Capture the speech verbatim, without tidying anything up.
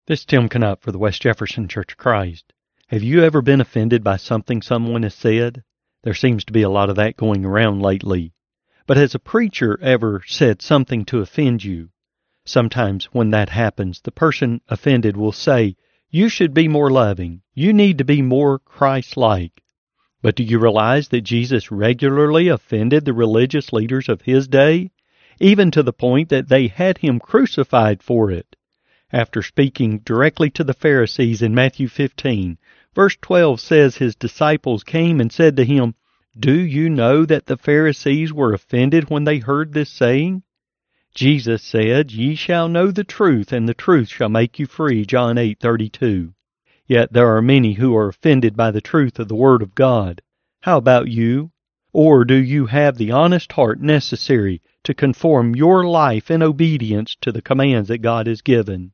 This is Tim Canup for the West Jefferson Church of Christ. Have you ever been offended by something someone has said? There seems to be a lot of that going around lately. But has a preacher ever said something to offend you? Sometimes when that happens, the person offended will say, "You should be more loving. You need to be more Christ-like." But do you realize that Jesus regularly offended the religious leaders of his day, even to the point that they had him crucified for it? After speaking directly to the Pharisees in Matthew fifteen, verse twelve says his disciples came and said to him, "Do you know that the Pharisees were offended when they heard this saying?" Jesus said, "Ye shall know the truth, and the truth shall make you free," John eight thirty-two. Yet there are many who are offended by the truth of the Word of God. How about you? Or do you have the honest heart necessary to conform your life in obedience to the commands that God has given?